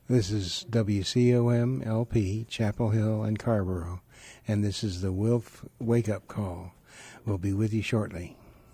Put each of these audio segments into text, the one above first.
This is WCOM LP, Chapel Hill and Carrboro, and this is the Wilf Wake Up Call. We'll be with you shortly.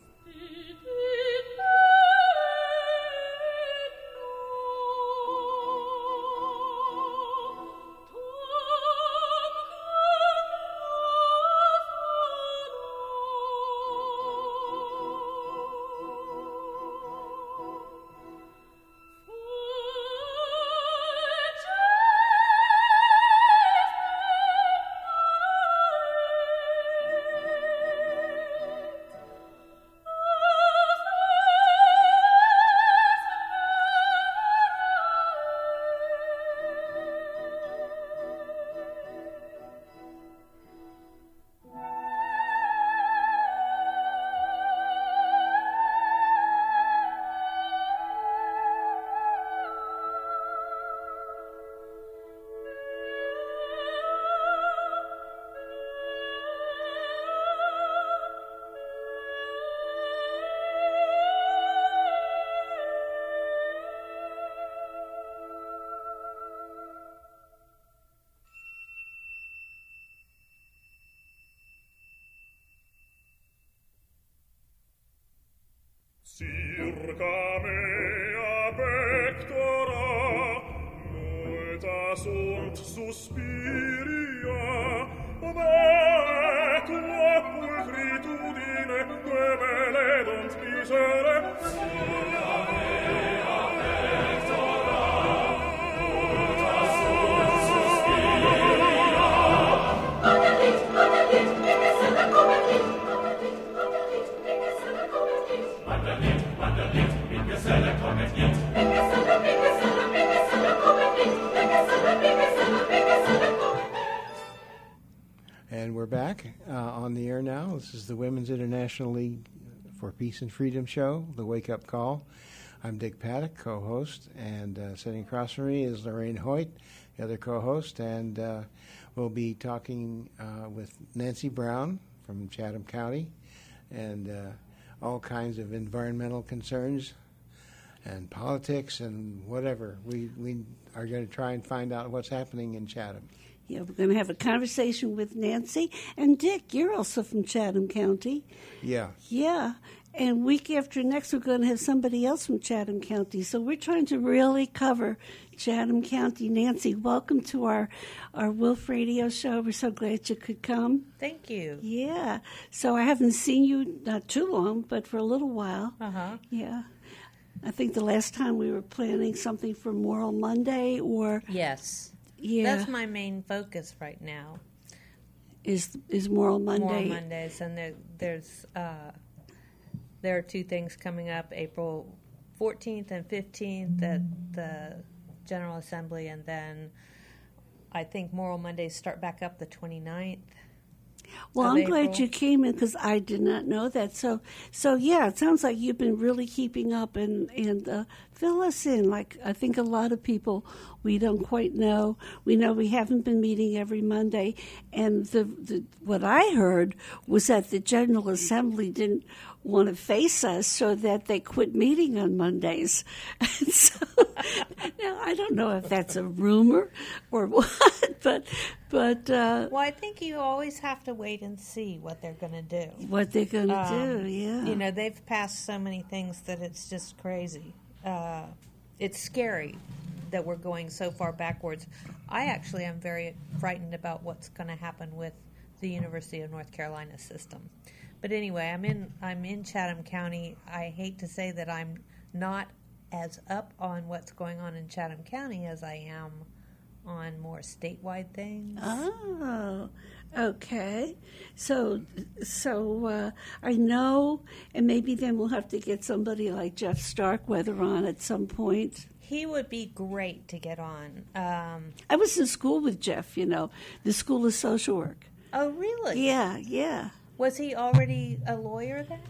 Circa mea pectora, multa sunt suspiria, vae tua pulcritudine, que me ledunt misere. Circa mea pectora, multa sunt suspiria. Adelit, ecce sede cometit, adelit, ecce sede cometit. Adelit, ecce sede cometit. And we're back on the air now. This is the Women's International League for Peace and Freedom show, The Wake Up Call. I'm Dick Paddock, co-host, and sitting across from me is Lorraine Hoyt, the other co-host, and we'll be talking with Nancy Brown from Chatham County and all kinds of environmental concerns and politics and whatever. We are going to try and find out what's happening in Chatham. Yeah, we're going to have a conversation with Nancy. And Dick, you're also from Chatham County. Yeah. Yeah. And week after next, we're going to have somebody else from Chatham County. So we're trying to really cover Chatham County. Nancy, welcome to our Wilf Radio show. We're so glad you could come. Thank you. Yeah. So I haven't seen you not too long, but for a little while. Uh-huh. Yeah. I think the last time we were planning something for Moral Monday or... Yes. Yeah. That's my main focus right now. Is Moral Monday. Moral Mondays, and there are two things coming up, April 14th and 15th at the General Assembly, and then I think Moral Mondays start back up the 29th. Well, I'm April. glad you came in because I did not know that. So yeah, it sounds like you've been really keeping up and fill us in. Like I think a lot of people we don't quite know. We know we haven't been meeting every Monday, and the what I heard was that the General Assembly didn't want to face us, so that they quit meeting on Mondays. And so now I don't know if that's a rumor or what, but. Well, I think you always have to wait and see what they're going to do. What they're going to do, yeah. You know, they've passed so many things that it's just crazy. It's scary that we're going so far backwards. I actually am very frightened about what's going to happen with the University of North Carolina system. But anyway, I'm in Chatham County. I hate to say that I'm not as up on what's going on in Chatham County as I am on more statewide things. Oh, okay. So I know, and maybe then we'll have to get somebody like Jeff Starkweather on at some point. He would be great to get on. I was in school with Jeff, the School of Social Work. Oh, really? Yeah. Was he already a lawyer then?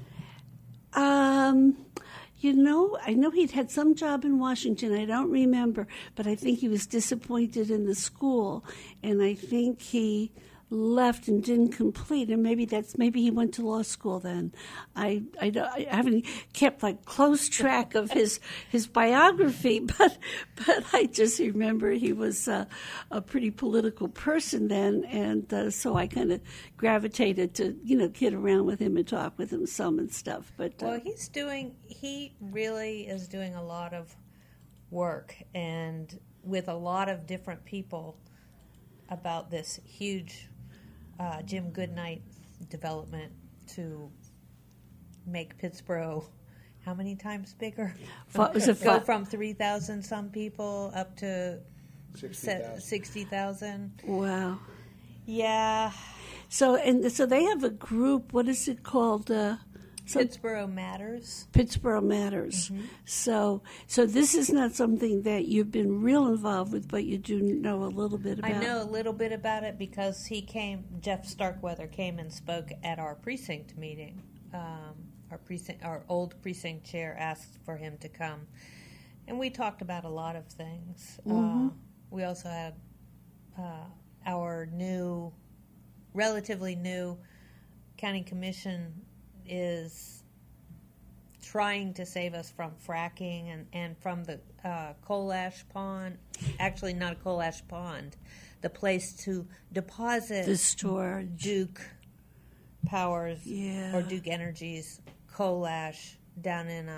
I know he'd had some job in Washington. I don't remember, but I think he was disappointed in the school, and I think he left and didn't complete, and maybe he went to law school then. I haven't kept like close track of his biography, but I just remember he was a pretty political person then, and so I kind of gravitated to kid around with him and talk with him some and stuff. But well, he really is doing a lot of work and with a lot of different people about this huge Jim Goodnight development to make Pittsburgh how many times bigger? Go from 3,000 some people up to 60,000. Wow. Yeah. So they have a group. What is it called? Pittsburgh Matters. Pittsburgh Matters. Mm-hmm. So this is not something that you've been real involved with, but you do know a little bit about. I know a little bit about it because Jeff Starkweather came and spoke at our precinct meeting. Our old precinct chair asked for him to come, and we talked about a lot of things. Mm-hmm. We also had our relatively new county commission is trying to save us from fracking and from the coal ash pond. Actually, not a coal ash pond. The place to deposit the storage. Duke Powers or Duke Energy's coal ash down in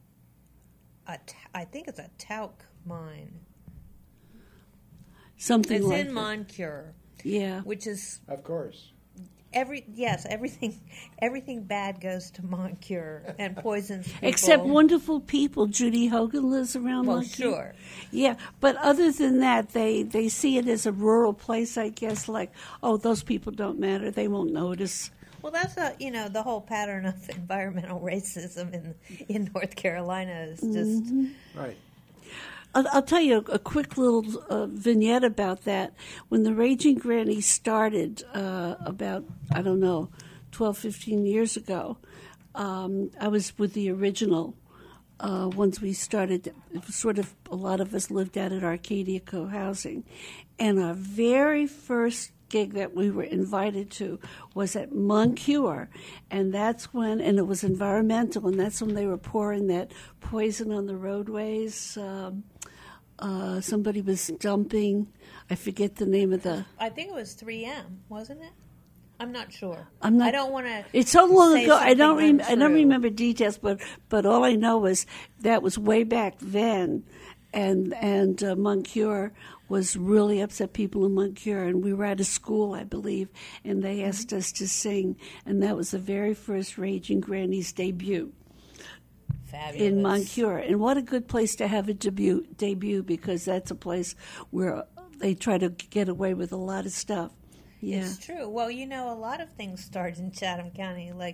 I think it's a talc mine. Something like in Moncure. Yeah. Which is, of course, everything bad goes to Moncure and poisons people. Except wonderful people. Judy Hogan lives around Moncure. Sure. Yeah, but other than that, they see it as a rural place, I guess, like, oh, those people don't matter. They won't notice. Well, that's the whole pattern of environmental racism in North Carolina is just... Right. I'll tell you a quick little vignette about that. When the Raging Granny started about, 12, 15 years ago, I was with the original. Once we started, it was sort of, a lot of us lived out at Arcadia Co-Housing. And our very first gig that we were invited to was at Moncure, and that's when, and it was environmental, and that's when they were pouring that poison on the roadways. Somebody was dumping, I forget the name of the... I think it was 3M, wasn't it? I'm not sure. I don't want to. It's so long ago. I don't remember details, but all I know is that was way back then, and Moncure was really upset. People in Moncure, and we were at a school, I believe, and they asked us to sing, and that was the very first Raging Granny's debut. Fabulous. In Moncure, and what a good place to have a debut, because that's a place where they try to get away with a lot of stuff. Yeah. It's true. Well, a lot of things start in Chatham County, like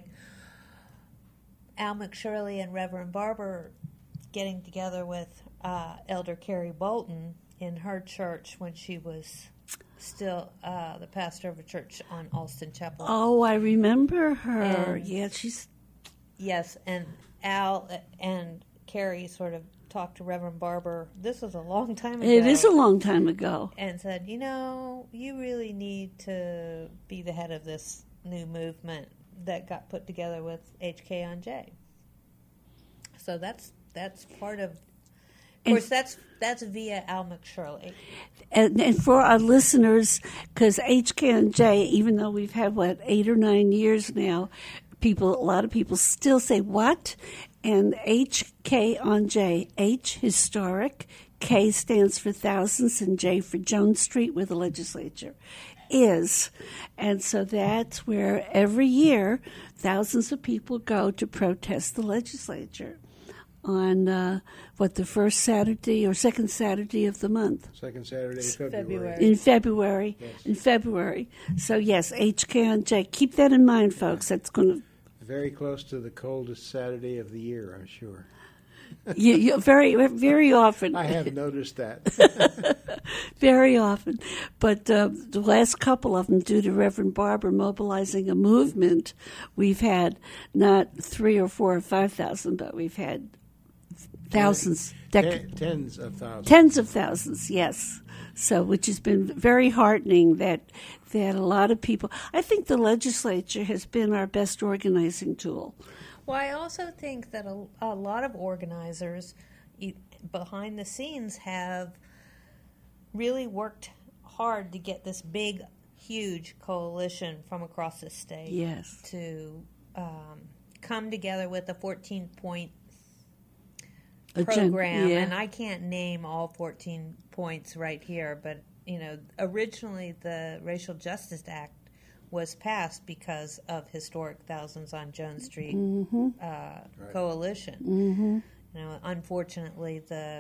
Al McShirley and Reverend Barber getting together with Elder Carrie Bolton in her church when she was still the pastor of a church on Alston Chapel. Oh, I remember her. She's... Yes, and Al and Carrie sort of talked to Reverend Barber. This was a long time ago. It is a long time ago. And said, you really need to be the head of this new movement that got put together with HK on J. So that's part of course, that's via Al McShirley. And for our listeners, because HK on J, even though we've had, 8 or 9 years now, a lot of people still say, what? And HK on J, H, historic, K stands for thousands, and J for Jones Street, where the legislature is. And so that's where every year thousands of people go to protest the legislature on, the first Saturday or second Saturday of the month. Second Saturday in February. In February. Yes. In February. So, yes, HK on J. Keep that in mind, folks. That's going to... Very close to the coldest Saturday of the year, I'm sure. You very, very often. I have noticed that. Very often. But the last couple of them, due to Reverend Barber mobilizing a movement, we've had not 3,000 or 4,000 or 5,000, but we've had thousands. Tens of thousands. Tens of thousands, yes. So, which has been very heartening that a lot of people. I think the legislature has been our best organizing tool. Well, I also think that a lot of organizers behind the scenes have really worked hard to get this big, huge coalition from across the state Yes. to come together with a 14-point Agenda, program. yeah. And I can't name all 14 points right here, but, originally the Racial Justice Act was passed because of Historic Thousands on Jones Street coalition. Mm-hmm. Unfortunately,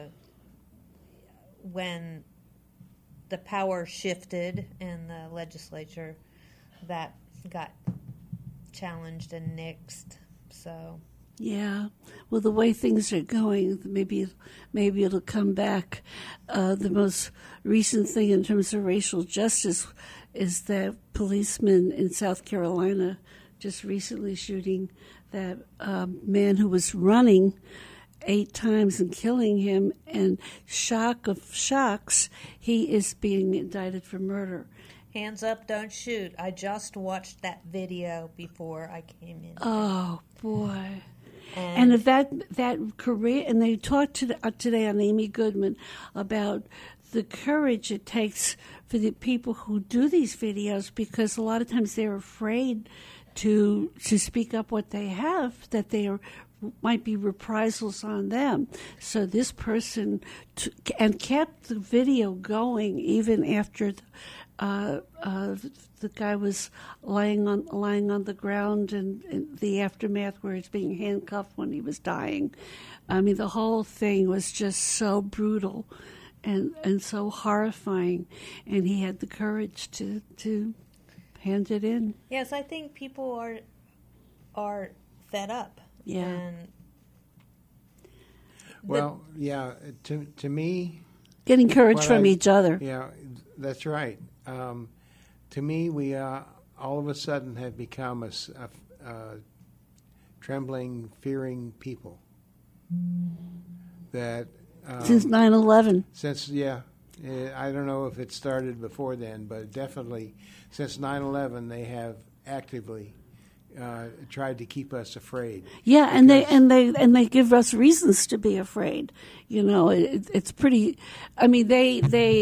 when the power shifted in the legislature, that got challenged and nixed. So Yeah. Well, the way things are going, maybe it'll come back. The most recent thing in terms of racial justice is that policeman in South Carolina just recently shooting that man who was running 8 times and killing him. And shock of shocks, he is being indicted for murder. hands up, don't shoot. I just watched that video before I came in. Oh, boy. And if that career, and they talked today on Amy Goodman about the courage it takes for the people who do these videos, because a lot of times they're afraid to speak up what they have, that might be reprisals on them. So this person and kept the video going even after the guy was lying on the ground and in the aftermath where he's being handcuffed when he was dying. I mean, the whole thing was just so brutal and so horrifying, and he had the courage to hand it in. Yes, I think people are fed up. Yeah. And well, yeah, to me, getting courage from each other. Yeah, that's right. To me, we all of a sudden have become a trembling, fearing people. That Since 9/11. Since I don't know if it started before then, but definitely since 9/11, they have actively tried to keep us afraid. Yeah, and they give us reasons to be afraid. You know, it's pretty. I mean, they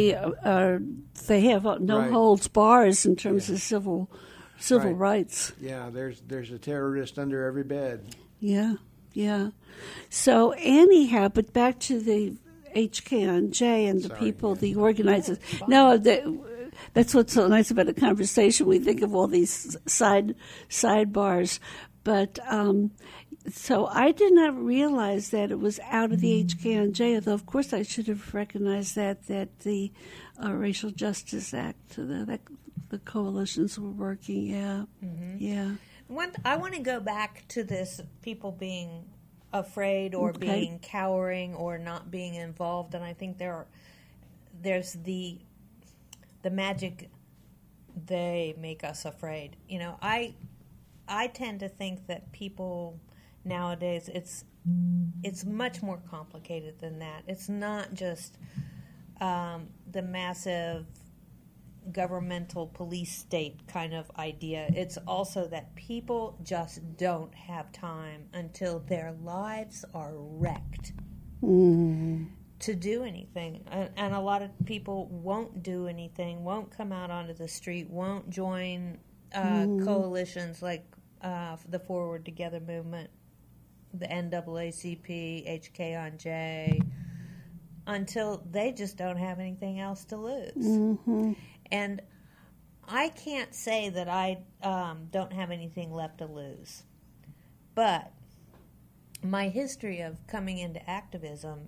have no Right. holds bars in terms of civil Right. rights. Yeah, there's a terrorist under every bed. Yeah, yeah. So anyhow, but back to the HKNJ and the people, the organizers. No, that's what's so nice about a conversation. We think of all these sidebars, but so I did not realize that it was out of the HKNJ. Although of course I should have recognized that the Racial Justice Act, the coalitions were working. Yeah, yeah. I want to go back to this people being afraid or being cowering or not being involved, and I think there's the magic, they make us afraid. You know, I tend to think that people nowadays, it's much more complicated than that. It's not just the massive governmental police state kind of idea. It's also that people just don't have time until their lives are wrecked to do anything. And a lot of people won't do anything, won't come out onto the street, won't join coalitions like the Forward Together movement, the NAACP, HKNJ, until they just don't have anything else to lose. And I can't say that I don't have anything left to lose. But my history of coming into activism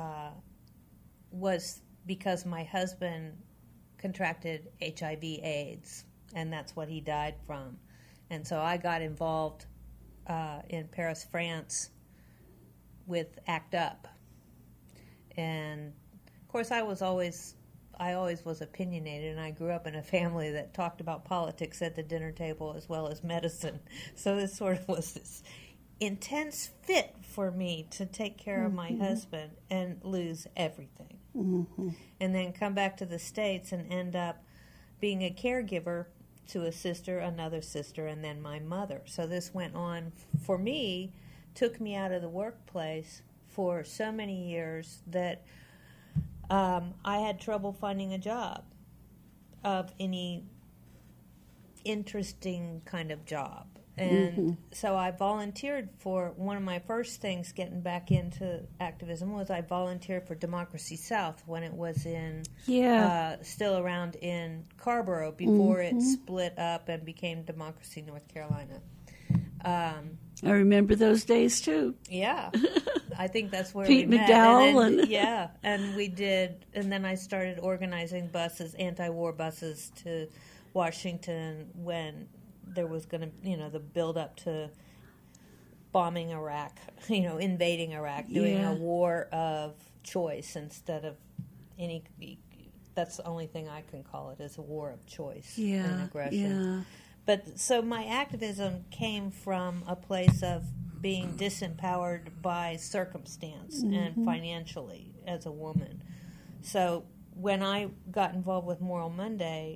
was because my husband contracted HIV/AIDS, and that's what he died from. And so I got involved in Paris, France with ACT UP. And, of course, I always was opinionated, and I grew up in a family that talked about politics at the dinner table as well as medicine. So this sort of was this intense fit for me to take care of my husband and lose everything. Mhm. and then come back to the States and end up being a caregiver to a sister, another sister, and then my mother. So this went on for me, took me out of the workplace for so many years that I had trouble finding a job of any interesting kind of job. And so I volunteered for one of my first things getting back into activism was I volunteered for Democracy South when it was in still around in Carrboro before it split up and became Democracy North Carolina. I remember those days too. Yeah, I think that's where Pete we met. McDowell And then, and we did, and then I started organizing buses, anti-war buses, to Washington when there was going to, the build up to bombing Iraq, invading Iraq, doing a war of choice instead of any. That's the only thing I can call it, is a war of choice and aggression. Yeah. But so my activism came from a place of being disempowered by circumstance and financially as a woman. So when I got involved with Moral Monday,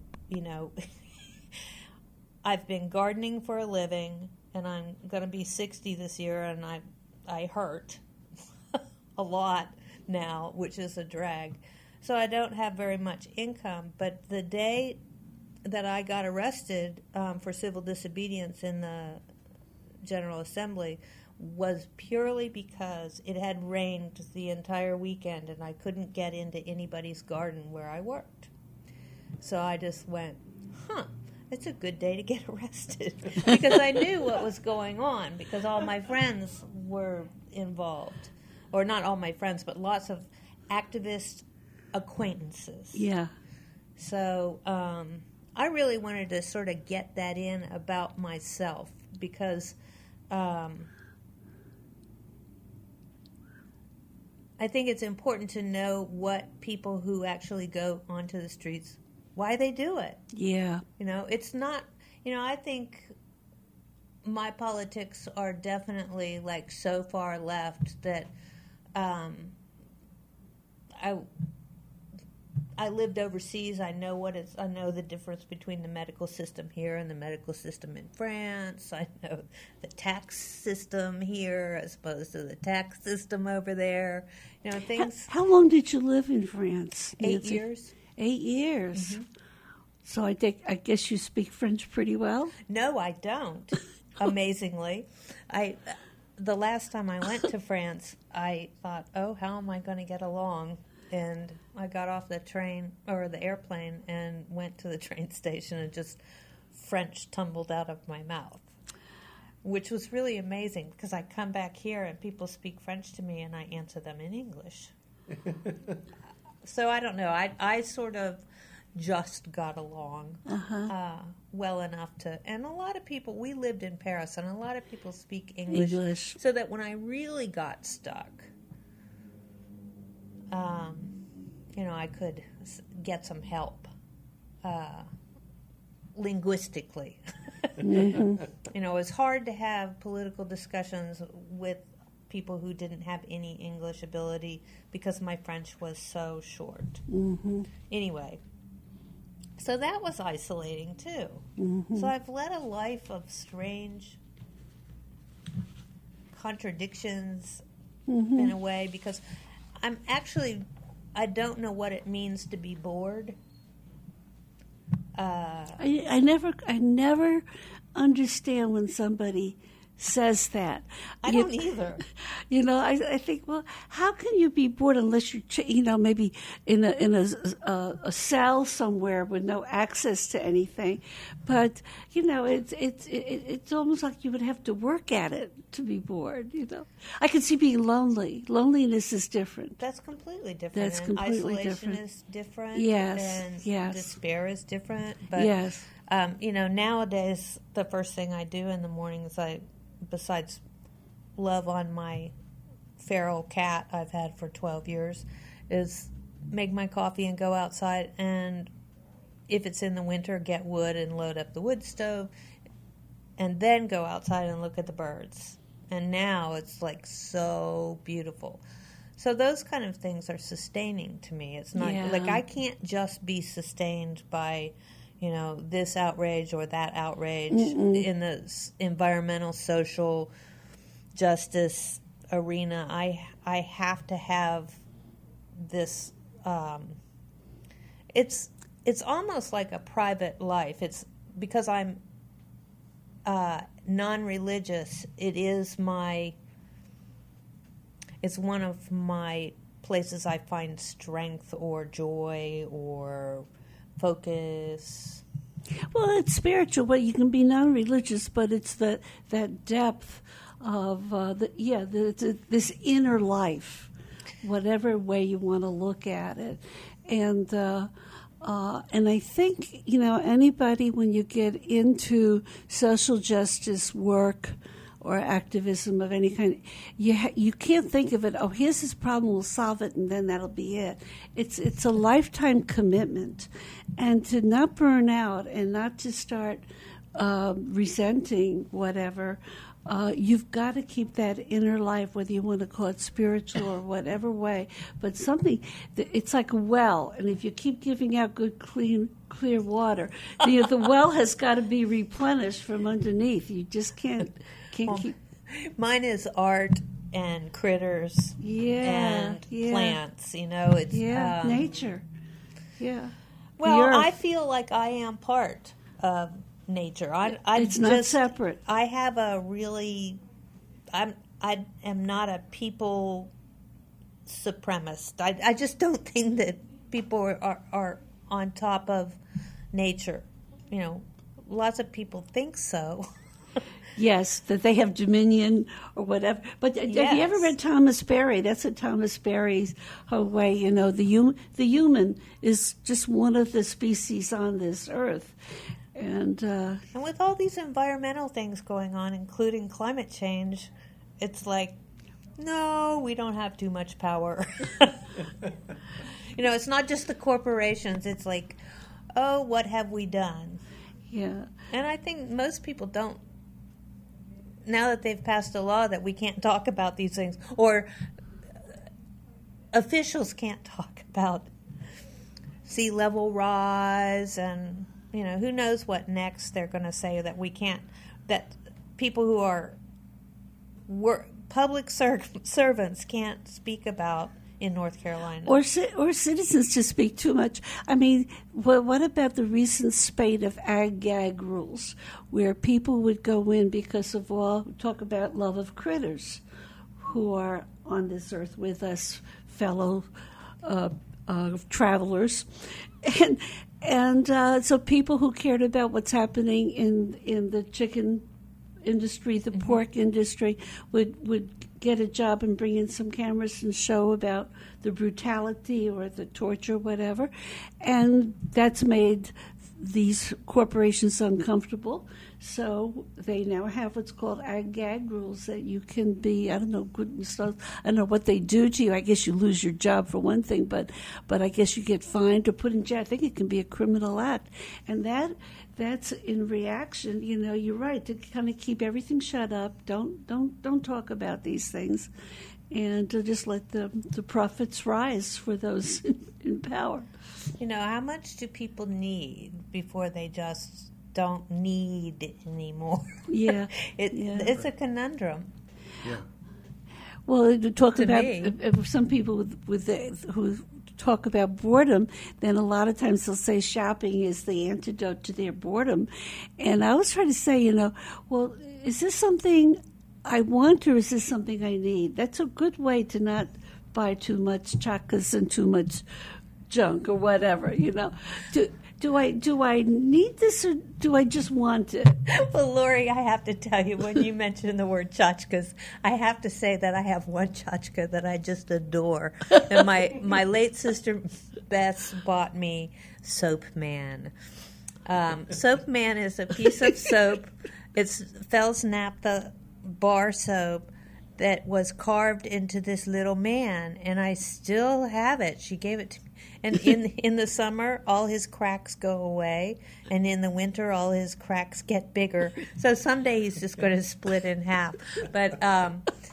I've been gardening for a living, and I'm going to be 60 this year, and I hurt a lot now, which is a drag. So I don't have very much income. But the day that I got arrested for civil disobedience in the General Assembly was purely because it had rained the entire weekend, and I couldn't get into anybody's garden where I worked. So I just went, it's a good day to get arrested, because I knew what was going on, because all my friends were involved. Or not all my friends, but lots of activist acquaintances. Yeah. So I really wanted to sort of get that in about myself, because I think it's important to know what people who actually go onto the streets, why they do it. Yeah. It's not, I think my politics are definitely like so far left that I lived overseas. I know I know the difference between the medical system here and the medical system in France. I know the tax system here as opposed to the tax system over there. Things. How long did you live in France? 8 years. 8 years. So I guess you speak French pretty well? No, I don't. Amazingly. The last time I went to France, I thought, how am I going to get along? And I got off the train or the airplane and went to the train station, and just French tumbled out of my mouth, which was really amazing, because I come back here and people speak French to me and I answer them in English. So I don't know. I sort of just got along well enough to, and a lot of people, we lived in Paris, and a lot of people speak English. So that when I really got stuck, I could get some help linguistically. It was hard to have political discussions with people who didn't have any English ability because my French was so short. Anyway, so that was isolating too. So I've led a life of strange contradictions in a way, because I don't know what it means to be bored. I never understand when somebody says that. I don't either. I think, well, how can you be bored unless you're, maybe in a cell somewhere with no access to anything? But it's almost like you would have to work at it to be bored. I can see being lonely. Loneliness is different. That's completely different. That's completely isolation different. is different. Yes. And yes. despair is different. But yes. Nowadays the first thing I do in the morning is besides love on my feral cat I've had for 12 years, is make my coffee and go outside, and if it's in the winter, get wood and load up the wood stove, and then go outside and look at the birds. And now it's like so beautiful. So those kind of things are sustaining to me. It's not Yeah. like I can't just be sustained by, this outrage or that outrage in the environmental, social justice arena. I have to have this. It's almost like a private life. It's because I'm non-religious. It's one of my places I find strength or joy or focus. Well, it's spiritual, but you can be non-religious, but it's that depth of this inner life, whatever way you want to look at it, and I think anybody, when you get into social justice work or activism of any kind, you can't think of it, oh, here's this problem, we'll solve it, and then that'll be it. It's a lifetime commitment. And to not burn out and not to start resenting whatever, you've got to keep that inner life, whether you want to call it spiritual or whatever way, but something, it's like a well, and if you keep giving out good, clear water, the well has got to be replenished from underneath. You just can't keep. Mine is art and critters and plants. It's nature. Yeah. Well, I feel like I am part of nature. It's not separate. I have a really. I am not a people supremacist. I just don't think that people are on top of nature. Lots of people think so. Yes, that they have dominion or whatever. But have you ever read Thomas Berry? That's what Thomas Berry's whole way. The human is just one of the species on this earth. And with all these environmental things going on, including climate change, it's like, no, we don't have too much power. It's not just the corporations. It's like, oh, what have we done? Yeah. And I think most people don't. Now that they've passed a law that we can't talk about these things, or officials can't talk about sea level rise, and who knows what next they're going to say that we can't, that people who are public servants can't speak about in North Carolina. Or citizens to speak too much. I mean, what about the recent spate of ag-gag rules where people would go in because of talk about love of critters who are on this earth with us, fellow travelers. And so people who cared about what's happening in the chicken industry, the pork industry, would get a job and bring in some cameras and show about the brutality or the torture, whatever. And that's made these corporations uncomfortable. So they now have what's called ag-gag rules that you can be, I don't know what they do to you. I guess you lose your job for one thing, but I guess you get fined or put in jail. I think it can be a criminal act. And that's in reaction, you're right, to kind of keep everything shut up. Don't talk about these things, and to just let the profits rise for those in power. How much do people need before they just don't need it anymore? Yeah. It's a conundrum. Yeah. Well, to talk To about me. Some people who talk about boredom, then a lot of times they'll say shopping is the antidote to their boredom. And I always try to say, well, is this something I want or is this something I need? That's a good way to not buy too much chocolates and too much junk or whatever, Do I need this or do I just want it? Well, Lori, I have to tell you, when you mentioned the word tchotchkes, I have to say that I have one tchotchke that I just adore. And my late sister Beth bought me Soap Man. Soap Man is a piece of soap. It's Fells Naphtha bar soap that was carved into this little man, and I still have it. She gave it to me. And in the summer, all his cracks go away, and in the winter, all his cracks get bigger. So someday he's just going to split in half. But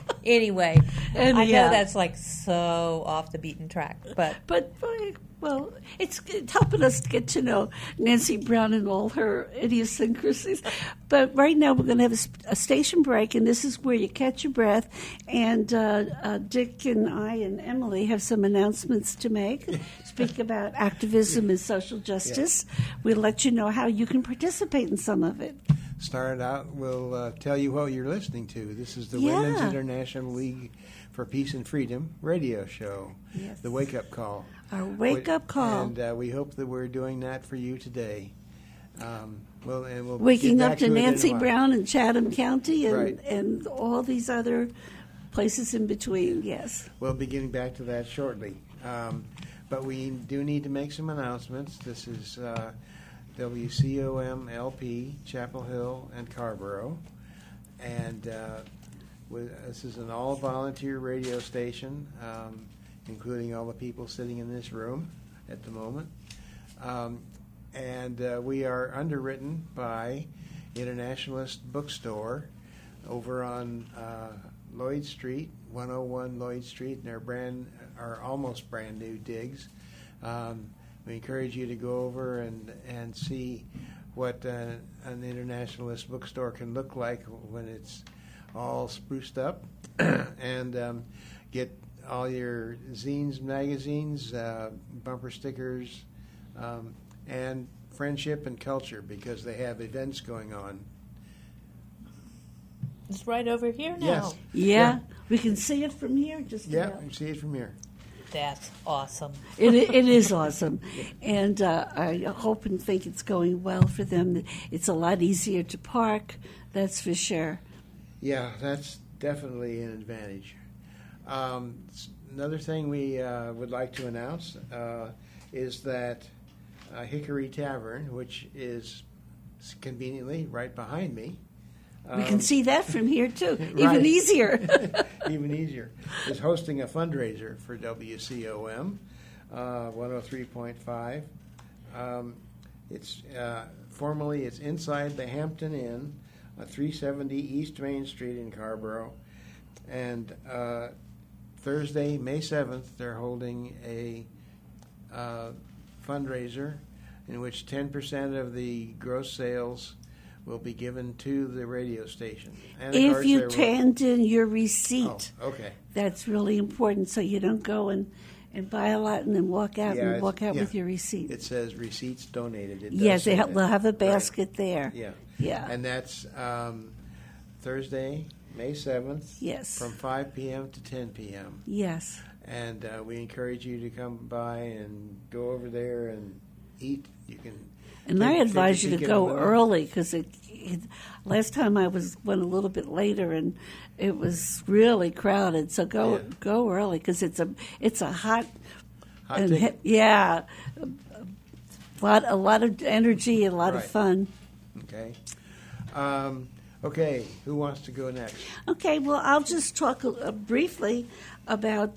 Anyway, I know yeah. that's like so off the beaten track, but Well, it's helping us to get to know Nancy Brown and all her idiosyncrasies. But right now we're going to have a station break, and this is where you catch your breath. And Dick and I and Emily have some announcements to make. Speak about activism and social justice. We'll let you know how you can participate in some of it. Start out, we'll tell you what you're listening to. This is the Yeah. Women's International League for Peace and Freedom radio show, Yes. The Wake Up Call. Our wake-up call. And we hope that we're doing that for you today. We'll Waking get up back to it in a Nancy while. Brown in Chatham County and, Right. and all these other places in between, yes. We'll be getting back to that shortly. But we do need to make some announcements. This is WCOM LP, Chapel Hill, and Carborough. And this is an all-volunteer radio station, including all the people sitting in this room at the moment. And we are underwritten by Internationalist Bookstore over on Lloyd Street, 101 Lloyd Street, and our almost brand new digs. We encourage you to go over and see what an Internationalist bookstore can look like when it's all spruced up, and get all your zines, magazines, bumper stickers, and friendship and culture, because they have events going on. it's right over here now. Yes. Yeah, we can see it from here. Just Yeah, about. you can see it from here. That's awesome. It is awesome, and I hope and think it's going well for them. It's a lot easier to park, that's for sure. Yeah, that's definitely an advantage. Another thing we would like to announce is that Hickory Tavern, which is conveniently right behind me. We can see that from here, too. Right. Even easier. Even easier, is hosting a fundraiser for WCOM 103.5. It's formally it's inside the Hampton Inn, 370 East Main Street in Carborough, and Thursday, May 7th, they're holding a fundraiser in which 10% of the gross sales will be given to the radio station. And of If course, you there will- hand in your receipt, Oh, okay. that's really important, so you don't go and buy a lot and then walk out Yeah, with yeah. your receipt. It says receipts donated. It does Yes, say that. they'll have a Right. basket there. Yeah. Yeah. And that's Thursday, May 7th, Yes. from 5 p.m. to 10 p.m. Yes. And we encourage you to come by and go over there and eat. You can. And take- I take a advise you to peek at go the- early because last time I went a little bit later and it was really crowded. So go early because it's a hot Hot and ticket. yeah, a lot of energy, a lot of Right. fun. Okay. Okay. Who wants to go next? Okay, well, I'll just talk briefly about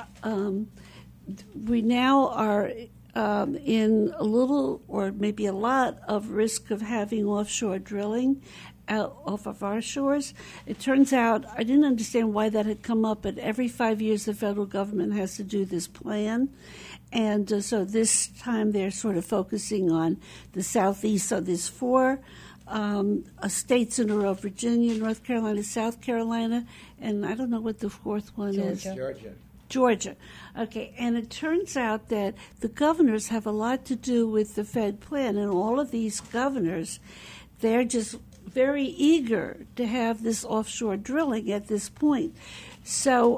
we now are in a little or maybe a lot of risk of having offshore drilling out off of our shores. It turns out, I didn't understand why that had come up, but every 5 years the federal government has to do this plan. And so this time they're sort of focusing on the southeast. So there's four states in a row: Virginia, North Carolina, South Carolina, and I don't know what the fourth one is. Georgia. Okay, and it turns out that the governors have a lot to do with the Fed plan, and all of these governors, they're just very eager to have this offshore drilling at this point. So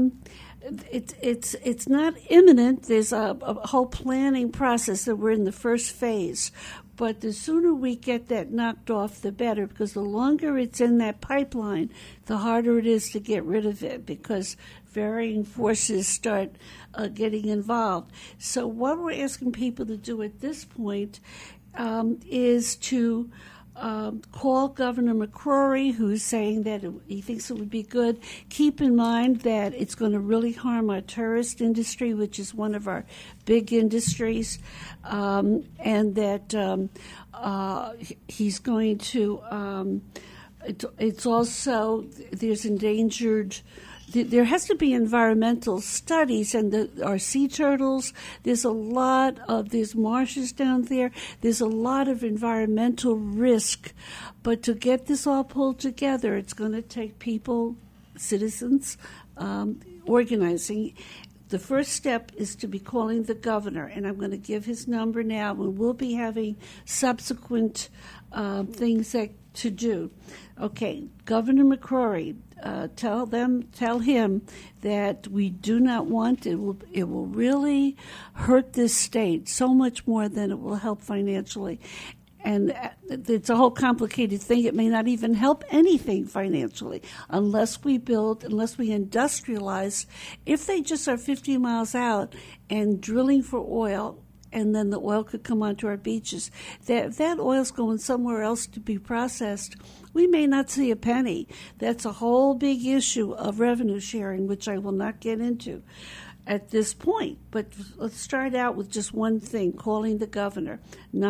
it's not imminent. There's a whole planning process that we're in the first phase. But the sooner we get that knocked off, the better, because the longer it's in that pipeline, the harder it is to get rid of it, because varying forces start getting involved. So what we're asking people to do at this point is to call Governor McCrory, who's saying that he thinks it would be good. Keep in mind that it's going to really harm our tourist industry, which is one of our big industries, and that he's going to It's also, there's endangered. There has to be environmental studies, and our sea turtles. There's marshes down there. There's a lot of environmental risk, but to get this all pulled together, it's going to take people, citizens, organizing. The first step is to be calling the governor, and I'm going to give his number now, and we'll be having subsequent things to do. Okay, Governor McCrory, tell him that we do not want it. It will really hurt this state so much more than it will help financially. And it's a whole complicated thing. It may not even help anything financially unless we industrialize. If they just are 50 miles out and drilling for oil, and then the oil could come onto our beaches, if that oil's going somewhere else to be processed, we may not see a penny. That's a whole big issue of revenue sharing, which I will not get into at this point. But let's start out with just one thing, calling the governor.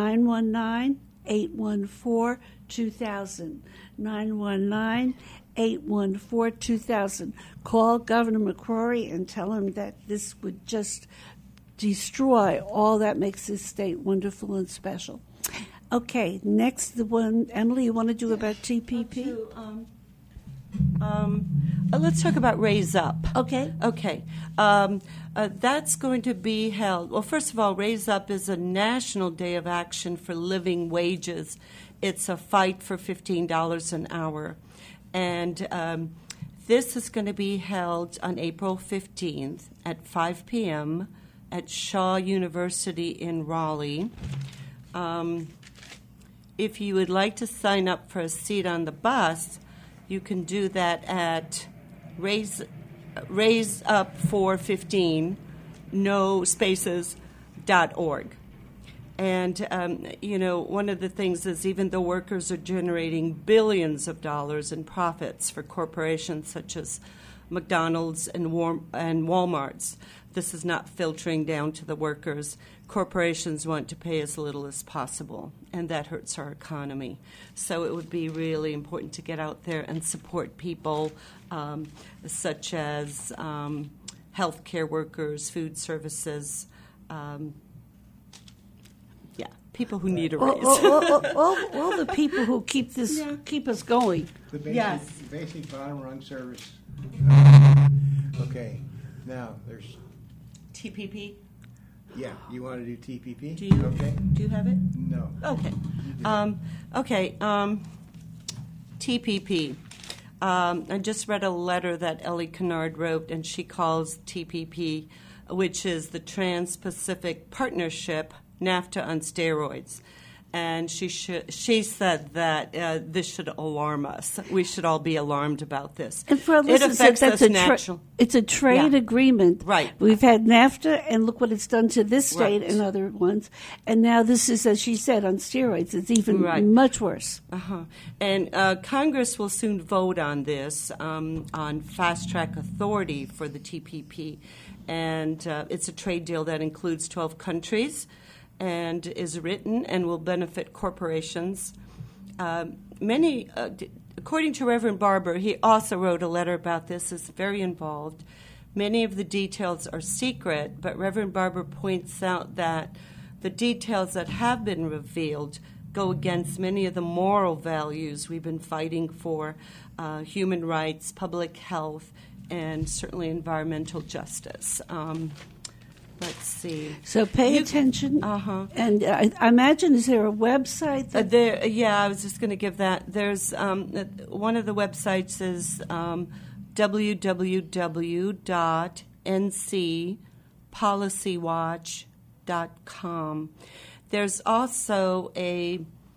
919-814-2000. 919-814-2000. Call Governor McCrory and tell him that this would just destroy all that makes this state wonderful and special. Okay, next, the one, Emily, you want to do about TPP? Let's talk about Raise Up. Okay. Okay. That's going to be held. Well, first of all, Raise Up is a national day of action for living wages. It's a fight for $15 an hour. And this is going to be held on April 15th at 5 p.m. at Shaw University in Raleigh. If you would like to sign up for a seat on the bus, you can do that at Raise Up for 15, no spaces.org. And, one of the things is even though workers are generating billions of dollars in profits for corporations such as McDonald's and Walmart's, this is not filtering down to the workers. Corporations want to pay as little as possible, and that hurts our economy. So it would be really important to get out there and support people such as healthcare workers, food services, people who need a raise. all the people who keep us going. The basic bottom rung service. Okay, now there's TPP. Yeah, you want to do TPP? Do you? Okay. Do you have it? No. Okay. TPP. I just read a letter that Ellie Kennard wrote, and she calls TPP, which is the Trans-Pacific Partnership, NAFTA on steroids. And she said that this should alarm us. We should all be alarmed about this. And for our listeners, it's a trade agreement. Right. We've had NAFTA, and look what it's done to this state and other ones. And now this is, as she said, on steroids. It's even much worse. And Congress will soon vote on this, on fast-track authority for the TPP. And it's a trade deal that includes 12 countries, and is written and will benefit corporations. According to Reverend Barber, he also wrote a letter about this, is very involved. Many of the details are secret, but Reverend Barber points out that the details that have been revealed go against many of the moral values we've been fighting for, human rights, public health, and certainly environmental justice. Let's see. So pay attention. And I imagine, is there a website? I was just going to give that. There's one of the websites is www.ncpolicywatch.com. There's also a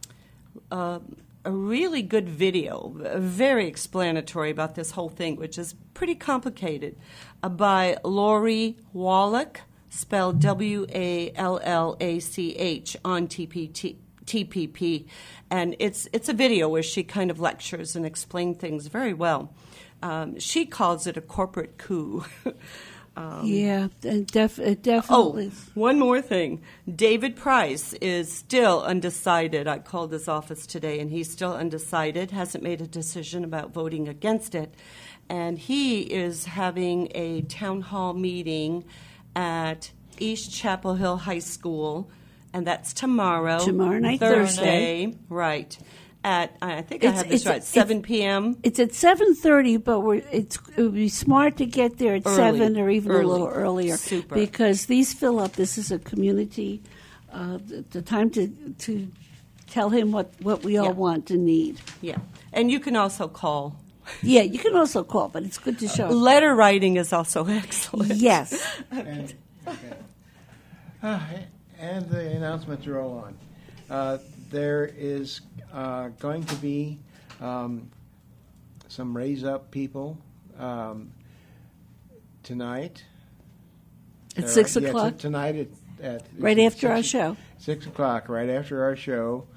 really good video, very explanatory about this whole thing, which is pretty complicated, by Lori Wallach, spelled Wallach, on TPP. And it's a video where she kind of lectures and explains things very well. She calls it a corporate coup. Yeah, and it definitely. One more thing. David Price is still undecided. I called his office today, and he's still undecided, hasn't made a decision about voting against it. And he is having a town hall meeting at East Chapel Hill High School, and that's tomorrow. Tomorrow night, Thursday. Right. At, I think I have this right, 7 p.m.? It's at 7:30, but it would be smart to get there at 7 or even a little earlier. Super. Because these fill up. This is a community, the time to tell him what we all want and need. Yeah. And you can also call. Yeah, you can also call, but it's good to show. Letter writing is also excellent. Yes. And the announcements roll on. There is going to be some Raise Up people tonight. At 6 o'clock? Tonight at right after our show. 6 o'clock, right after our show.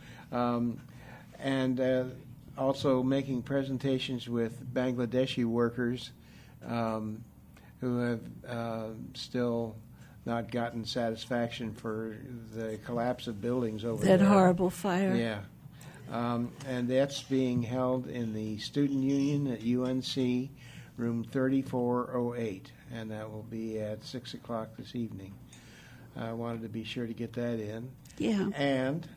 And also making presentations with Bangladeshi workers who have still not gotten satisfaction for the collapse of buildings over there. That horrible fire. Yeah. And that's being held in the Student Union at UNC, room 3408, and that will be at 6 o'clock this evening. I wanted to be sure to get that in. Yeah. And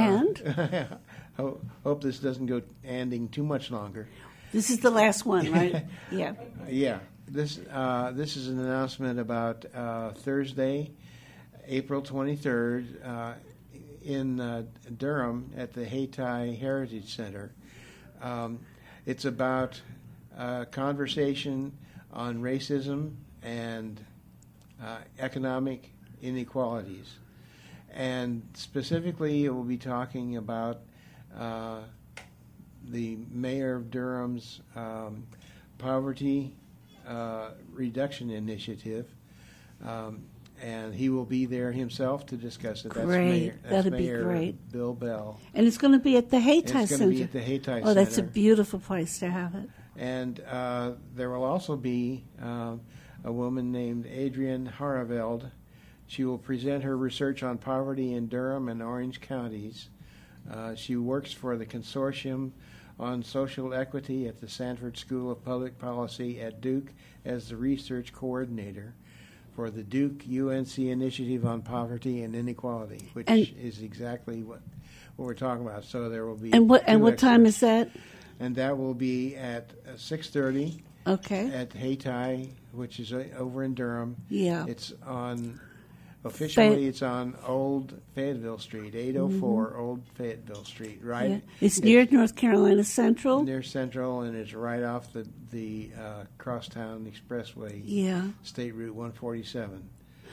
hope this doesn't go ending too much longer. This is the last one, right? Yeah. Yeah. This is an announcement about Thursday, April 23rd, in Durham at the Hayti Heritage Center. It's about conversation on racism and economic inequalities. And specifically, it will be talking about the Mayor of Durham's poverty reduction initiative, and he will be there himself to discuss it. Great. That'd be Mayor great. Bill Bell. And it's going to be at the Hayti Center. It's going to be at the Hayti Center. Oh, that's a beautiful place to have it. And there will also be a woman named Adrienne Haraveld. She will present her research on poverty in Durham and Orange counties. She works for the Consortium on Social Equity at the Sanford School of Public Policy at Duke as the research coordinator for the Duke UNC Initiative on Poverty and Inequality, which is exactly what we're talking about. So there will be what time is that? And that will be at 6:30. Okay. At Hayti, which is over in Durham. Yeah. It's on. Officially, it's on Old Fayetteville Street, 804 Old Fayetteville Street, right? Yeah. It's near North Carolina Central. Near Central, and it's right off the Crosstown Expressway, State Route 147.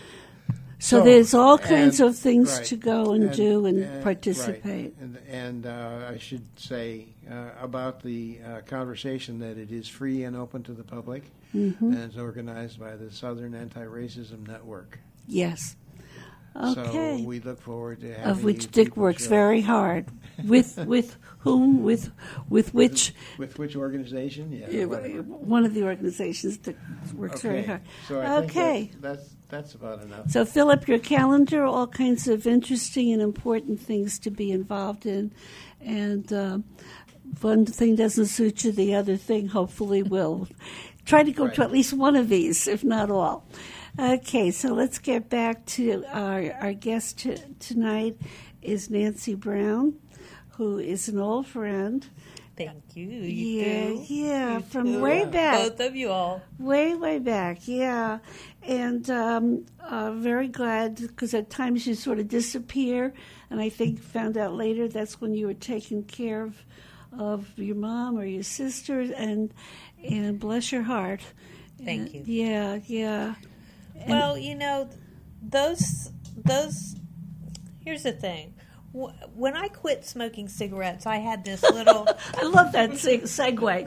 So there's all kinds of things to go and do and participate. Right. And I should say about the conversation that it is free and open to the public, and it's organized by the Southern Anti-Racism Network. Yes. Okay. So we look forward to having of which you Dick works very hard. With whom? With which? With which organization? Yeah. One of the organizations that works very hard. So I think that's about enough. So fill up your calendar. All kinds of interesting and important things to be involved in, and one thing doesn't suit you, the other thing hopefully will. Try to go to at least one of these, if not all. Okay, so let's get back to our guest tonight is Nancy Brown, who is an old friend. Thank you. Yeah, from way back. Both of you all. Way back, yeah. And very glad, because at times you sort of disappear, and I think found out later that's when you were taking care of your mom or your sister, and bless your heart. Thank you. Yeah. Well, those. Here's the thing. When I quit smoking cigarettes, I had this little. I love that segue.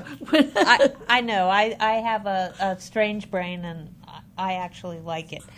I know. I have a strange brain, and I actually like it.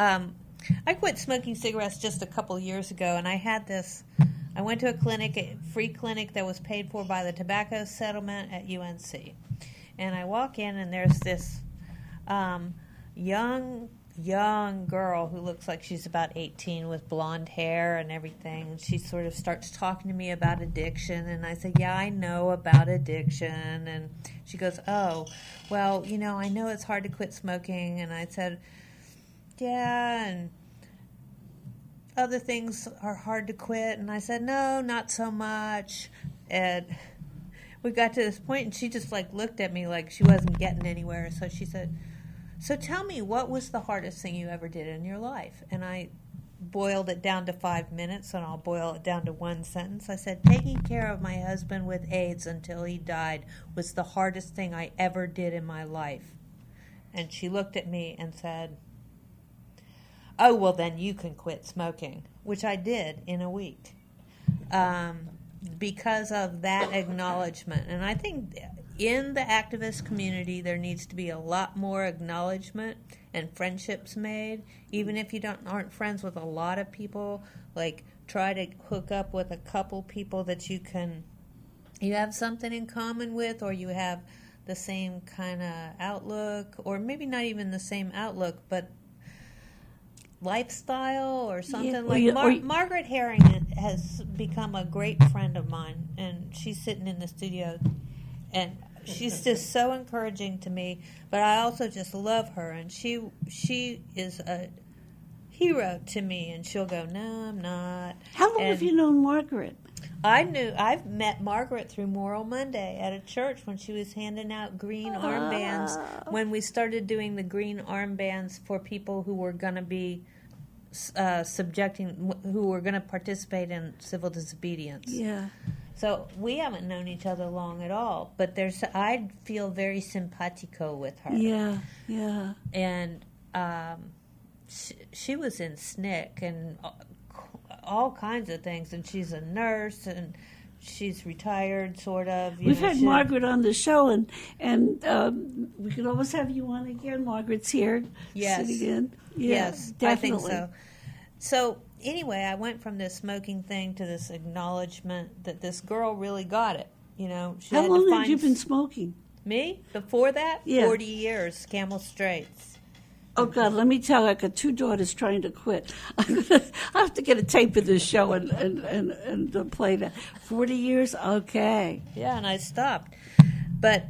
I quit smoking cigarettes just a couple years ago, and I had this. I went to a free clinic that was paid for by the tobacco settlement at UNC, and I walk in, and there's this young girl who looks like she's about 18 with blonde hair and everything. And she sort of starts talking to me about addiction. And I said, yeah, I know about addiction. And she goes, oh, well, I know it's hard to quit smoking. And I said, yeah, and other things are hard to quit. And I said, no, not so much. And we got to this point, and she just looked at me like she wasn't getting anywhere. So she said, so tell me, what was the hardest thing you ever did in your life? And I boiled it down to 5 minutes, and I'll boil it down to one sentence. I said, taking care of my husband with AIDS until he died was the hardest thing I ever did in my life. And she looked at me and said, oh, well, then you can quit smoking, which I did in a week because of that acknowledgement. And I think in the activist community, there needs to be a lot more acknowledgement and friendships made. Even if you aren't friends with a lot of people, try to hook up with a couple people that you have something in common with, or you have the same kind of outlook, or maybe not even the same outlook, but lifestyle or something. Margaret Herring has become a great friend of mine, and she's sitting in the studio. And she's just so encouraging to me, but I also just love her, and she is a hero to me. And she'll go, "No, I'm not." How long have you known Margaret? I've met Margaret through Moral Monday at a church when she was handing out green armbands. When we started doing the green armbands for people who were going to be who were going to participate in civil disobedience. Yeah. So we haven't known each other long at all, but I feel very simpatico with her. Yeah, yeah. And she was in SNCC and all kinds of things, and she's a nurse, and she's retired, sort of. We've had Margaret on the show, and we could always have you on again. Margaret's here. Yes. Sitting in. Yes, definitely. I think so. So anyway, I went from this smoking thing to this acknowledgement that this girl really got it. How long had you been smoking? Me? Before that? Yeah. 40 years, Camel Straits. Oh, God, let me tell you, I got 2 daughters trying to quit. I have to get a tape of this show and play that. 40 years? Okay. Yeah, and I stopped. But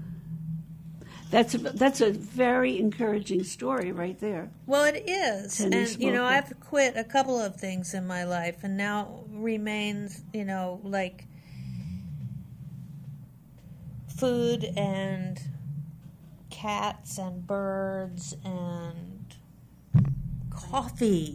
that's a very encouraging story right there. Well, it is. Tenny and, smoker. I've quit a couple of things in my life, and now remains, food and cats and birds and coffee.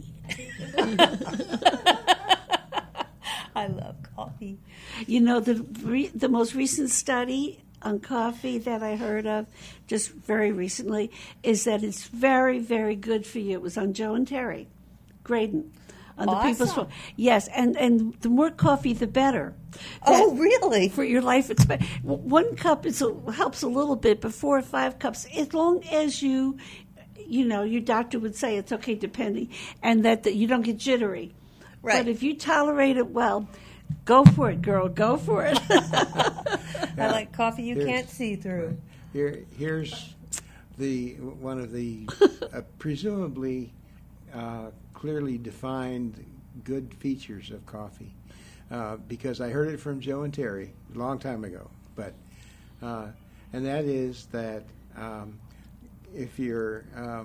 I love coffee. The most recent study on coffee that I heard of just very recently is that it's very, very good for you. It was on Joe and Terry Graydon. On the Awesome. People's Yes, and the more coffee, the better. Oh, really? For your life expectancy. 1 cup helps a little bit, but 4 or 5 cups, as long as your doctor would say it's okay depending, and that you don't get jittery. Right. But if you tolerate it well, go for it, girl. Go for it. I like coffee you can't see through. Here's one of the presumably clearly defined good features of coffee, because I heard it from Joe and Terry a long time ago. But and that is that if you're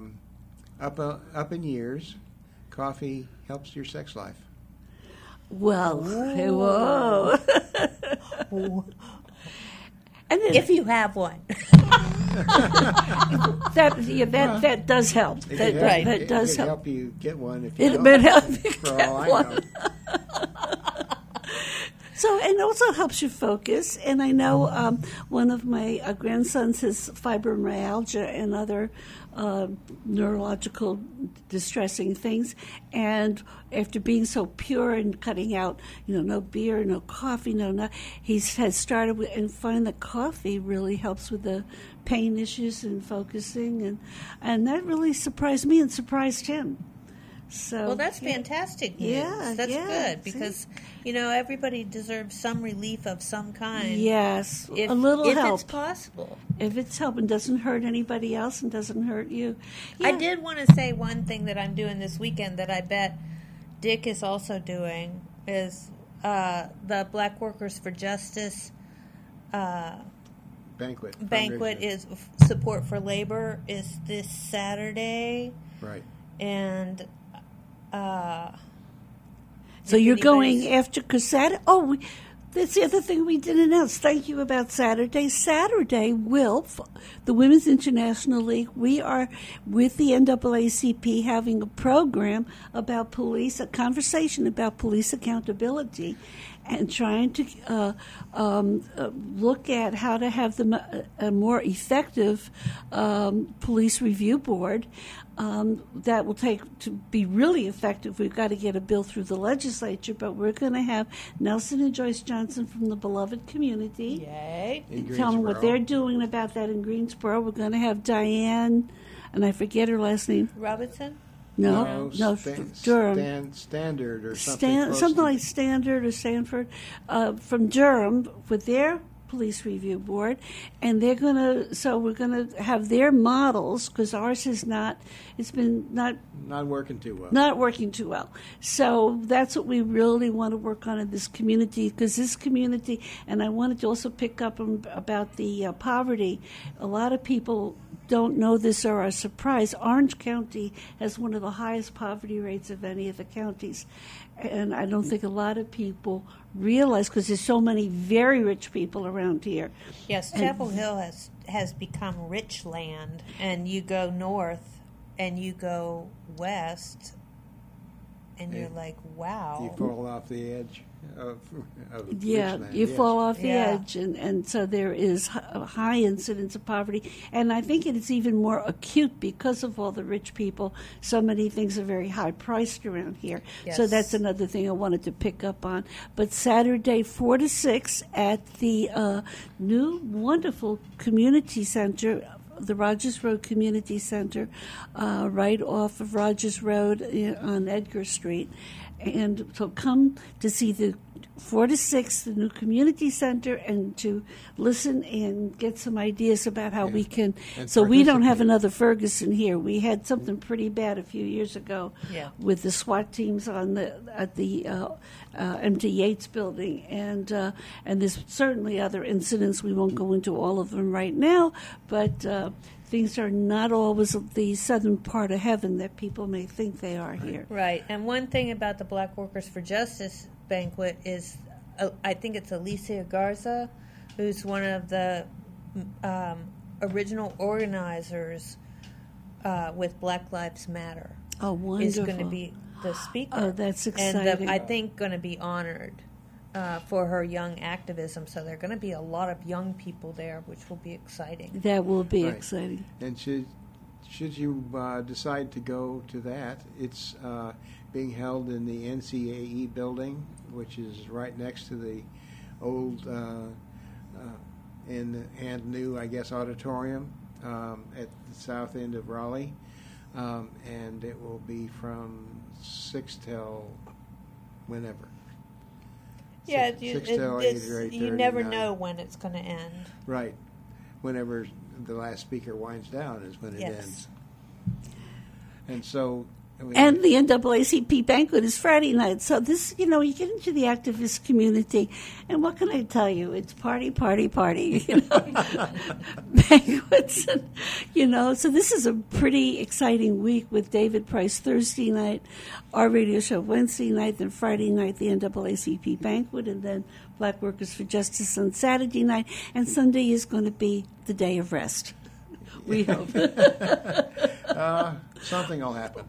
up in years, coffee helps your sex life. Well, whoa. And then, If you have one. that does help. That does it could help. help you get one if you It don't, may help you for get all I one. know. So, and also helps you focus. And I know one of my grandsons has fibromyalgia and other neurological distressing things. And after being so pure and cutting out, no beer, no coffee, he has started and find that coffee really helps with the pain issues and focusing, and that really surprised me and surprised him. So Well, that's fantastic news. Yeah, That's yeah, good see? because, everybody deserves some relief of some kind. Yes, If, a little if help. it's possible. If it's helping, doesn't hurt anybody else and doesn't hurt you. I Yeah. did want to say one thing that I'm doing this weekend that I bet Dick is also doing is the Black Workers for Justice Banquet. banquet fundraiser. is support for labor is this Saturday, Right. and So if you're going anybody's- after, because Saturday, that's the other thing we didn't announce. Thank you about Saturday. Saturday the Women's International League, we are with the NAACP having a program about police, a conversation about police accountability, and trying to look at how to have a more effective police review board. That will take to be really effective. We've got to get a bill through the legislature, but we're going to have Nelson and Joyce Johnson from the Beloved Community. Yay! In Tell them what Greensboro. they're doing about that in Greensboro. We're going to have Diane, and I forget her last name. Robinson? No, Durham. Standard or something. close Something to- like Standard or Sanford from Durham with their police review board, and we're going to have their models because ours is not. It's been not Not working too well. not working too well. So that's what we really want to work on in this community, because this community, and I wanted to also pick up about the poverty. A lot of people don't know this or are surprised. Orange County has one of the highest poverty rates of any of the counties. And I don't think a lot of people realize, because there's so many very rich people around here. Yes, Chapel Hill has become rich land, and you go north and you go west, and you're like, wow. You fall off the edge of Yeah, Richland, you yes. fall off the Yeah. edge, and so there is a high incidence of poverty. And I think it's even more acute because of all the rich people. So many things are very high priced around here. So Yes. that's another thing I wanted to pick up on. But Saturday, 4 to 6 at the new wonderful community center, the Rogers Road Community Center, right off of Rogers Road on Edgar Street. And so come to see the 4 to 6, the new community center, and to listen and get some ideas about how we can. And So we don't have participate. another Ferguson here. We had something pretty bad a few years ago Yeah. with the SWAT teams at the MD Yates building, and there's certainly other incidents. We won't go into all of them right now, but things are not always the southern part of heaven that people may think they are here. Right, and one thing about the Black Workers for Justice banquet is, I think it's Alicia Garza, who's one of the original organizers with Black Lives Matter. Oh, wonderful! Is going to be the speaker. Oh, that's And exciting. I think going to be honored for her young activism. So there are going to be a lot of young people there, which will be exciting. That will be Right. exciting. And should you decide to go to that, it's being held in the NCAE building, which is right next to the old and new, I guess, auditorium at the south end of Raleigh. And it will be from 6 till whenever. Yeah, Six till 8 or 8:30. you never 9. know when it's going to end. Right. Whenever the last speaker winds down is when it Yes. ends. And so... And the NAACP banquet is Friday night. So this, you get into the activist community, and what can I tell you? It's party, party, party, banquets. And, so this is a pretty exciting week with David Price Thursday night, our radio show Wednesday night, then Friday night, the NAACP banquet, and then Black Workers for Justice on Saturday night. And Sunday is going to be the day of rest. We hope. something will happen.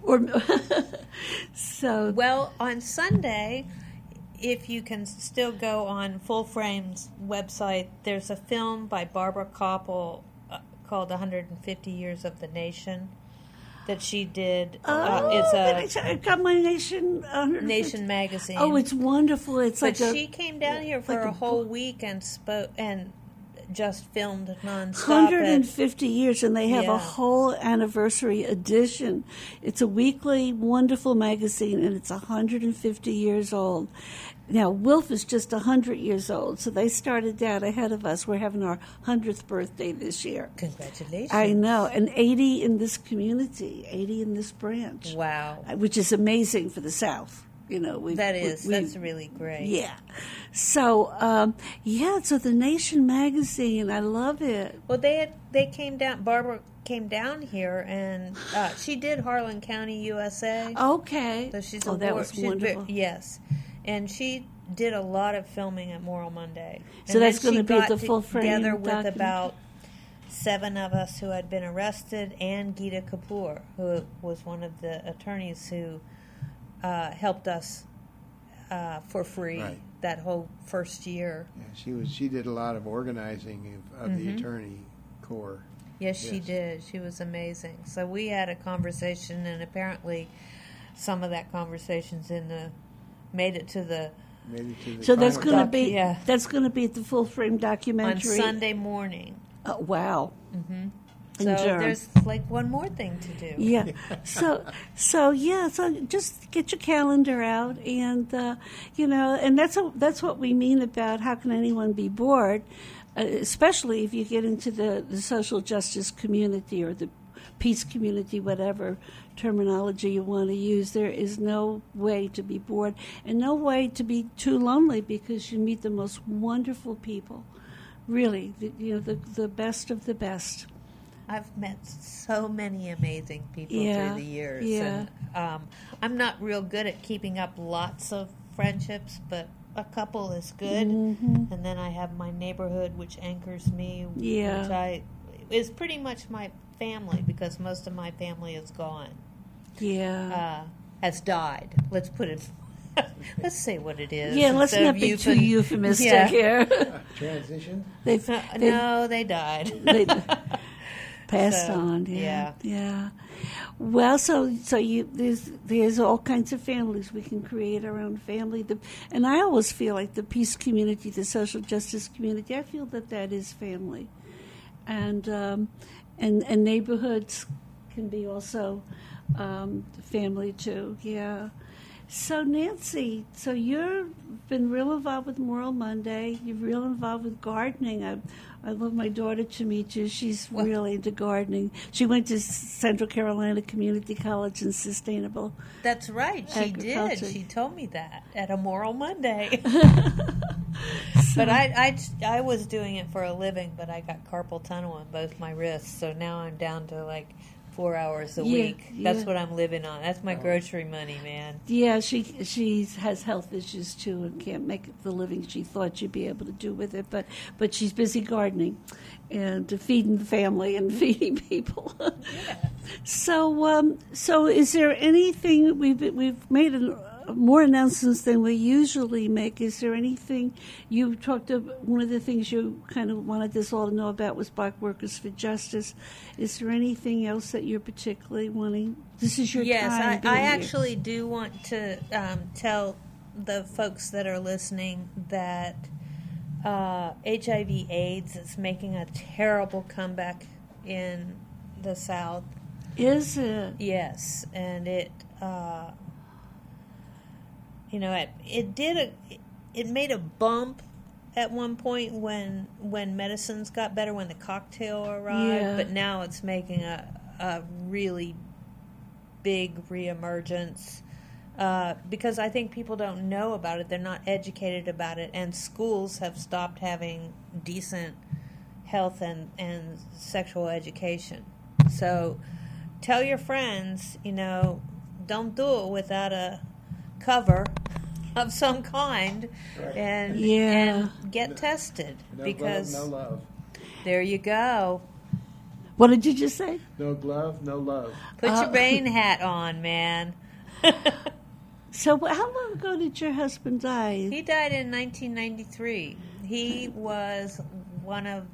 So Well, on Sunday, if you can still go on Full Frame's website, there's a film by Barbara Koppel called 150 Years of the Nation that she did. It's I got my Nation. a Nation magazine. Oh, it's wonderful. It's but like she came down here for like a a whole week and spoke and just filmed nonstop. 150 years, and they have Yeah. a whole anniversary edition. It's a weekly, wonderful magazine, and it's 150 years old. Now, Wilf is just 100 years old, so they started out ahead of us. We're having our 100th birthday this year. Congratulations. I know, and 80 in this community, 80 in this branch. Wow. Which is amazing for the South. You know, That's really great. Yeah. So, so the Nation magazine, I love it. Well, they came down. Barbara came down here, and she did Harlan County, USA. Okay. So she's that was wonderful. Yes, and she did a lot of filming at Moral Monday. So And that's then going to she be got the full frame together with documentary? about 7 of us who had been arrested, and Geeta Kapoor, who was one of the attorneys who helped us for free Right. that whole first year. Yeah, she did a lot of organizing of the attorney corps. Yes, she Yes. did. She was amazing. So we had a conversation, and apparently some of that conversation's made it to the Made it to the So that's final going to doc- be Yeah. that's going to be the full frame on documentary Sunday morning. Oh, wow. So In Durham. there's like one more thing to do. Yeah. So just get your calendar out, and and that's what we mean about how can anyone be bored, especially if you get into the social justice community or the peace community, whatever terminology you want to use. There is no way to be bored and no way to be too lonely, because you meet the most wonderful people, really, the best of the best. I've met so many amazing people Yeah, through the years. yeah. And I'm not real good at keeping up lots of friendships, but a couple is good. Mm-hmm. And then I have my neighborhood, which anchors me, Yeah. which is pretty much my family, because most of my family is gone, Yeah. has died. Let's put it. Let's say what it is. Yeah, let's instead not of be too euphem- euphemistic Yeah. here. Transition. they've No, they died. they passed So, on. yeah. Yeah. Well, so there's all kinds of families. We can create our own family. And I always feel like the peace community, the social justice community, I feel that is family, and neighborhoods can be also family too. Yeah. So Nancy, you've been real involved with Moral Monday. You're real involved with gardening. I love my daughter to meet you. She's really into gardening. She went to Central Carolina Community College in Sustainable. That's right. She did. Agriculture. She told me that at a Moral Monday. But I was doing it for a living, but I got carpal tunnel in both my wrists, so now I'm down to like 4 hours a week. That's yeah. what I'm living on. That's my grocery money, man. Yeah, she has health issues too and can't make the living she thought she'd be able to do with it. But she's busy gardening and feeding the family and feeding people. Yeah. So is there anything we've made more announcements than we usually make? Is there anything you talked about? One of the things you kind of wanted us all to know about was Black Workers for Justice. Is there anything else that you're particularly wanting? This is your Yes, time. I being here. actually do want to tell the folks that are listening that HIV/AIDS is making a terrible comeback in the South. Is it? Yes, and it it made a bump at one point when medicines got better, when the cocktail arrived, Yeah. but now it's making a really big reemergence because I think people don't know about it. They're not educated about it, and schools have stopped having decent health and sexual education. So tell your friends, don't do it without a cover of some kind, and get tested, No because glove, no love. there you go. What did you just say? No glove, no love. Put your rain hat on, man. So how long ago did your husband die? He died in 1993. He was one of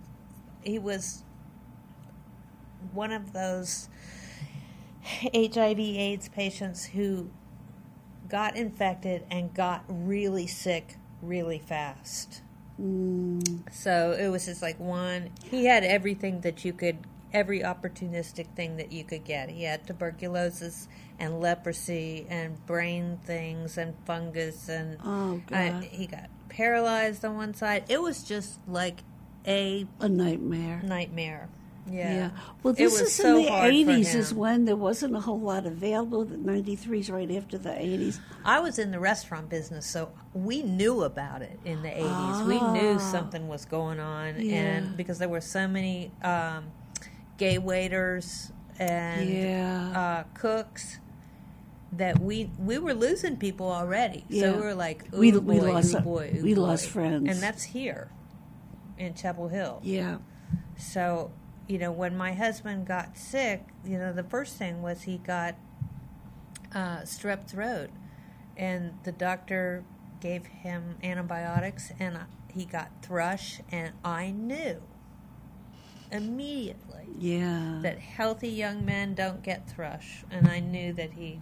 those HIV/AIDS patients who got infected and got really sick really fast. So it was just like he had everything that you could, every opportunistic thing that you could get. He had tuberculosis and leprosy and brain things and fungus and Oh, God. he got paralyzed on one side. It was just like a nightmare. nightmare. Yeah. Well, It this was is so in the hard for 80s is him. when there wasn't a whole lot available. The 93 is right after the 80s. I was in the restaurant business, so we knew about it in the 80s. We knew something was going on, Yeah. and because there were so many gay waiters and cooks that we were losing people already. Yeah. So we were like, ooh We boy, lost ooh boy, ooh we boy. lost friends. And that's here in Chapel Hill. Yeah. So, when my husband got sick, the first thing was he got strep throat. And the doctor gave him antibiotics, and he got thrush, and I knew immediately Yeah. that healthy young men don't get thrush. And I knew that he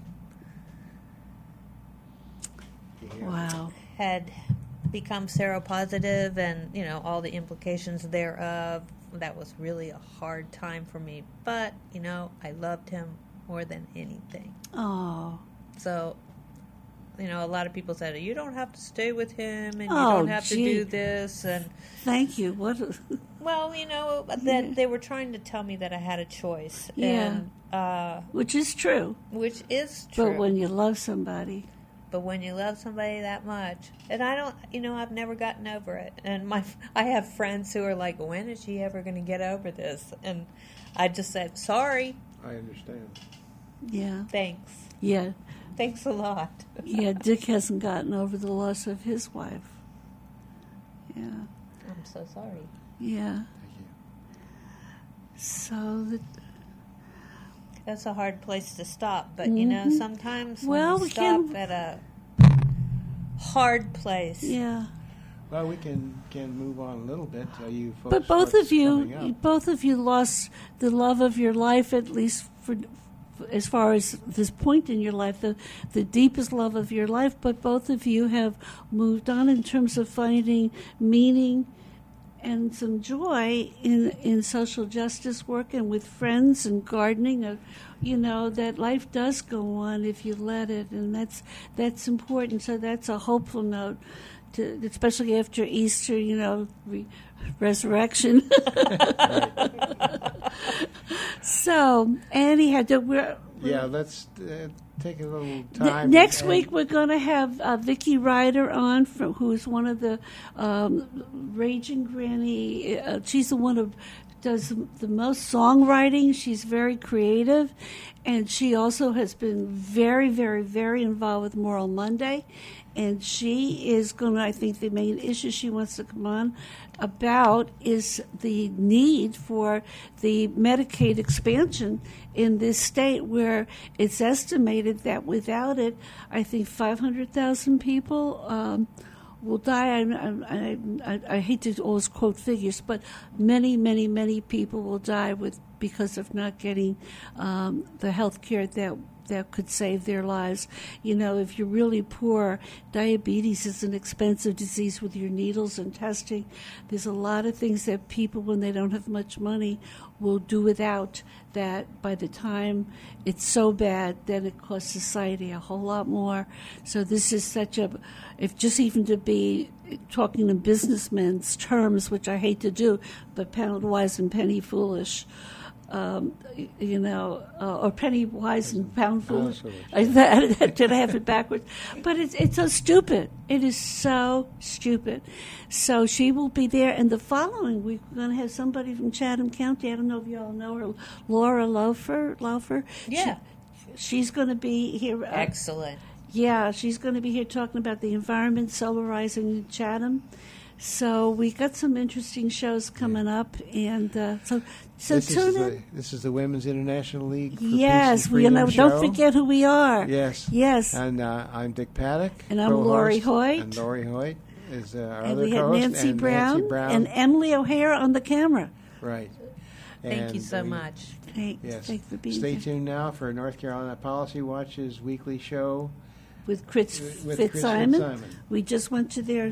Wow. had become seropositive and, all the implications thereof. That was really a hard time for me. But, I loved him more than anything. Oh. So, a lot of people said, you don't have to stay with him and you Oh, don't have gee. to do this. And, Thank you. What? well, that they were trying to tell me that I had a choice. Yeah. And, Which is true. which is true. But when you love somebody. But when you love somebody that much, and I don't, I've never gotten over it. And I have friends who are like, when is she ever going to get over this? And I just said, sorry, I understand. Yeah. thanks. Yeah. Thanks a lot. Yeah. Dick hasn't gotten over the loss of his wife. Yeah. I'm so sorry. Yeah. Thank you. So that. That's a hard place to stop. But, sometimes Well, when we you stop can- at a hard place. Yeah. Well, we can move on a little bit. You folks, But both what's of you, coming up? lost the love of your life, at least for as far as this point in your life, the deepest love of your life. But both of you have moved on in terms of finding meaning and some joy in social justice work and with friends and gardening. That life does go on if you let it, and that's important. So that's a hopeful note. Especially after Easter, resurrection. So, anyhow, let's take a little time. next and- week we're going to have Vicki Ryder on, who's one of the Raging Granny. She's the one who does the most songwriting. She's very creative, and she also has been very, very, very involved with Moral Monday. And she is going to, I think the main issue she wants to come on about is the need for the Medicaid expansion in this state, where it's estimated that without it, I think 500,000 people will die. I hate to always quote figures, but many, many, many people will die because of not getting the health care that could save their lives. If you're really poor, diabetes is an expensive disease with your needles and testing. There's a lot of things that people, when they don't have much money, will do without, that by the time it's so bad, then it costs society a whole lot more. So this is if just even to be talking in businessmen's terms, which I hate to do, but pound wise and penny foolish. Or penny wise and pound foolish. Did I have it backwards? But it's so stupid. It is so stupid. So she will be there, and the following week we're going to have somebody from Chatham County. I don't know if you all know her, Laura Laufer. Yeah. She's going to be here. Excellent. Yeah, she's going to be here talking about the environment, solarizing in Chatham. So we got some interesting shows coming up, and so tune in. This is the Women's International League for Yes, Peace and Freedom show. don't forget who we are. Yes. And I'm Dick Paddock. And I'm co-host, Lori Hoyt. And Lori Hoyt is our And other we had co-host. Nancy and Brown, Nancy Brown. and Emily O'Hare on the camera. Right. Thank you so we- much. Yes. Thanks for being Stay here. tuned now for North Carolina Policy Watch's weekly show With Chris with Chris Fitzsimon. Fitzsimon. We just went to their